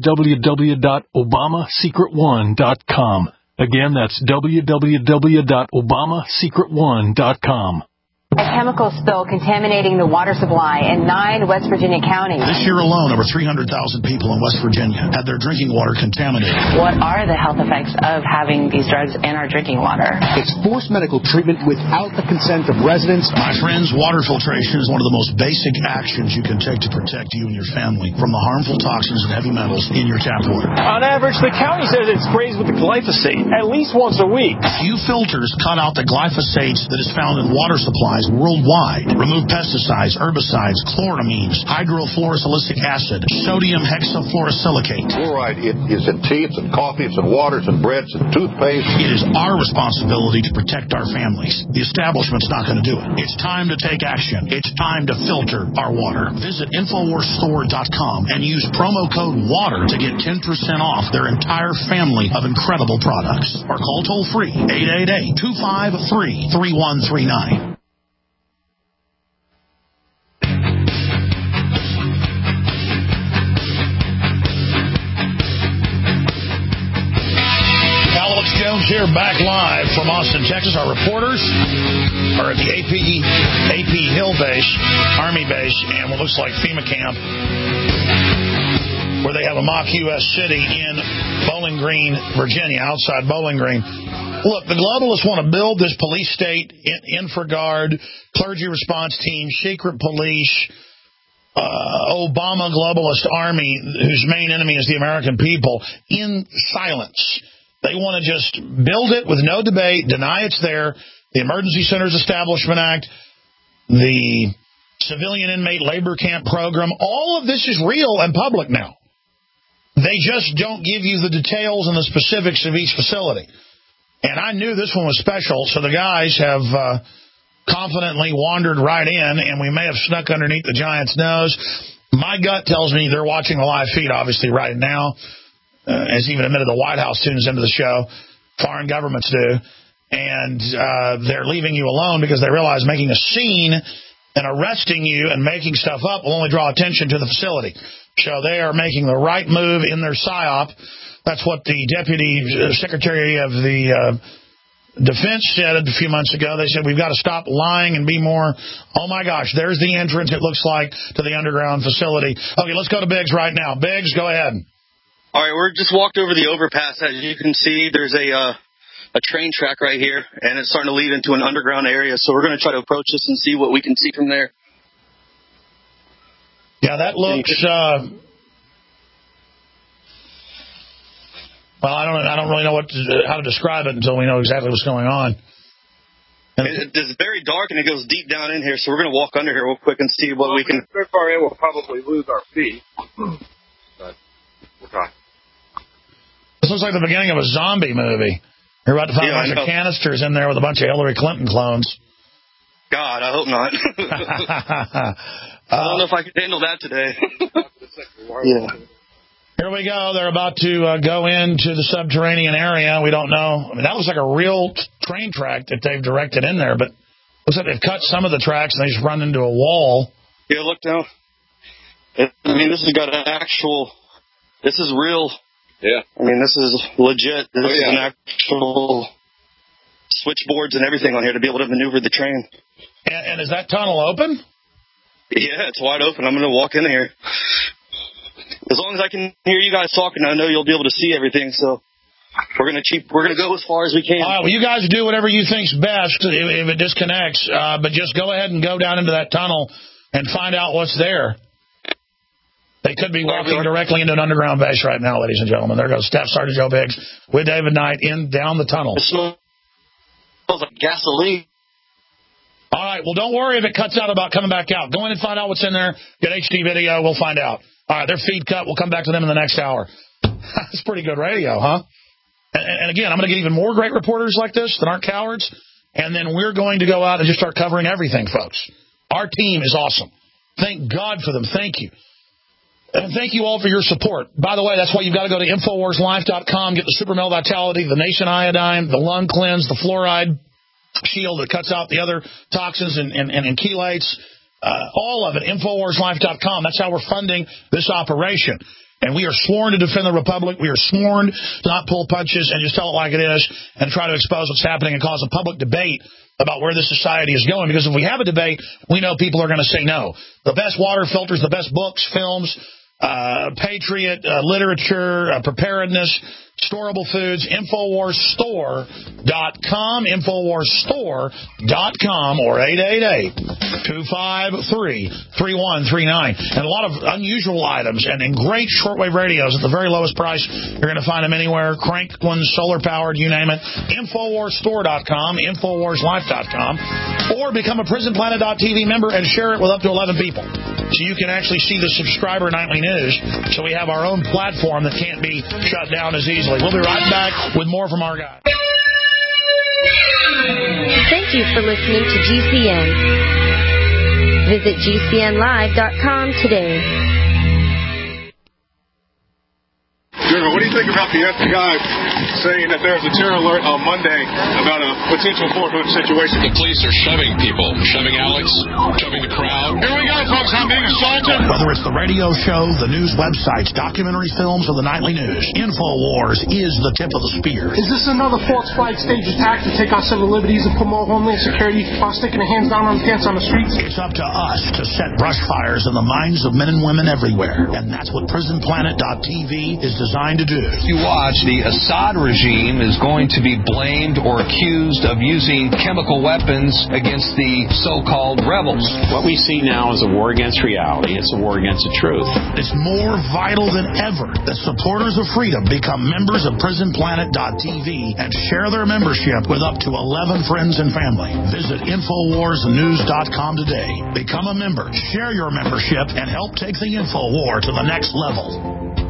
www.obamacsecret1.com. Again, that's www.obamacecret1.com. A chemical spill contaminating the water supply in 9 West Virginia counties. This year alone, over 300,000 people in West Virginia had their drinking water contaminated. What are the health effects of having these drugs in our drinking water? It's forced medical treatment without the consent of residents. My friends, water filtration is one of the most basic actions you can take to protect you and your family from the harmful toxins and heavy metals in your tap water. On average, the county says it sprays with the glyphosate at least once a week. Few filters cut out the glyphosate that is found in water supplies worldwide. Remove pesticides, herbicides, chloramines, hydrofluorosilicic acid, sodium hexafluorosilicate. Fluoride, it is in tea, it's in coffee, it's in waters and breads and toothpaste. It is our responsibility to protect our families. The establishment's not going to do it. It's time to take action. It's time to filter our water. Visit InfoWarsStore.com and use promo code WATER to get 10% off their entire family of incredible products. Or call toll-free 888-253-3139. Here back live from Austin, Texas. Our reporters are at the AP Hill base, Army base, and what looks like FEMA camp. where they have a mock U.S. city in Bowling Green, Virginia, outside Bowling Green. Look, the globalists want to build this police state, InfraGard, clergy response team, secret police, Obama globalist army, whose main enemy is the American people, in silence. They want to just build it with no debate, deny it's there. The Emergency Centers Establishment Act, the Civilian Inmate Labor Camp Program, all of this is real and public now. They just don't give you the details and the specifics of each facility. And I knew this one was special, so the guys have confidently wandered right in, and we may have snuck underneath the giant's nose. My gut tells me they're watching the live feed, obviously, right now. As even admitted, the White House tunes into the show. Foreign governments do. And they're leaving you alone because they realize making a scene and arresting you and making stuff up will only draw attention to the facility. So they are making the right move in their PSYOP. That's what the Deputy Secretary of the Defense said a few months ago. They said, we've got to stop lying and be more, oh, my gosh, there's the entrance, it looks like, to the underground facility. Okay, let's go to Biggs right now. Biggs, go ahead. All right, we're just walked over the overpass. As you can see, there's a train track right here, and it's starting to lead into an underground area. So we're going to try to approach this and see what we can see from there. Yeah, that looks... well, I don't really know how to describe it until we know exactly what's going on. It's very dark, and it goes deep down in here, so we're going to walk under here real quick and see what we can... If we're far in, we'll probably lose our feet. But we'll try. This looks like the beginning of a zombie movie. You're about to find a bunch of canisters in there with a bunch of Hillary Clinton clones. God, I hope not. I don't know if I can handle that today. Yeah. Here we go. They're about to go into the subterranean area. We don't know. I mean, that looks like a real train track that they've directed in there, but looks like they've cut some of the tracks and they just run into a wall. Yeah, look down. I mean, this has got an actual... This is real... Yeah. I mean, this is legit. This is an actual switchboards and everything on here to be able to maneuver the train. And is that tunnel open? Yeah, it's wide open. I'm going to walk in here. As long as I can hear you guys talking, I know you'll be able to see everything. So we're going to go as far as we can. All right, well, you guys do whatever you think's best if it disconnects. But just go ahead and go down into that tunnel and find out what's there. They could be walking directly into an underground base right now, ladies and gentlemen. There goes Staff Sergeant Joe Biggs with David Knight down the tunnel. It smells like gasoline. All right, well, don't worry if it cuts out about coming back out. Go in and find out what's in there. Get HD video. We'll find out. All right, their feed cut. We'll come back to them in the next hour. That's pretty good radio, huh? And again, I'm going to get even more great reporters like this that aren't cowards, and then we're going to go out and just start covering everything, folks. Our team is awesome. Thank God for them. Thank you. And thank you all for your support. By the way, that's why you've got to go to InfoWarsLife.com, get the Super Male Vitality, the Nation Iodine, the Lung Cleanse, the Fluoride Shield that cuts out the other toxins and chelates, all of it, InfoWarsLife.com. That's how we're funding this operation. And we are sworn to defend the Republic. We are sworn to not pull punches and just tell it like it is and try to expose what's happening and cause a public debate about where this society is going. Because if we have a debate, we know people are going to say no. The best water filters, the best books, films, Patriot, literature, preparedness, storable foods, InfoWarsStore.com, InfoWarsStore.com, or 888-253-3139. And a lot of unusual items and great shortwave radios at the very lowest price. You're going to find them anywhere. Crank ones, solar-powered, you name it. InfoWarsStore.com, InfoWarsLife.com, or become a PrisonPlanet.tv member and share it with up to 11 people. So you can actually see the subscriber nightly news. So we have our own platform that can't be shut down as easily. We'll be right back with more from our guy. Thank you for listening to GCN. Visit GCNlive.com today. General, what do you think about the FBI saying that there's a terror alert on Monday about a potential Fort Hood situation? The police are shoving people, shoving Alex, shoving the crowd. Here we go, folks. How I'm being assaulted. Whether it's the radio show, the news websites, documentary films, or the nightly news, InfoWars is the tip of the spear. Is this another false flag stage attack to take our civil liberties and promote homeland security while sticking the hands down on the on the streets? It's up to us to set brush fires in the minds of men and women everywhere, and that's what PrisonPlanet.tv is designed to do. You watch, the Assad regime is going to be blamed or accused of using chemical weapons against the so-called rebels. What we see now is a war against reality. It's a war against the truth. It's more vital than ever that supporters of freedom become members of PrisonPlanet.tv and share their membership with up to 11 friends and family. Visit InfoWarsNews.com today. Become a member, share your membership, and help take the InfoWar to the next level.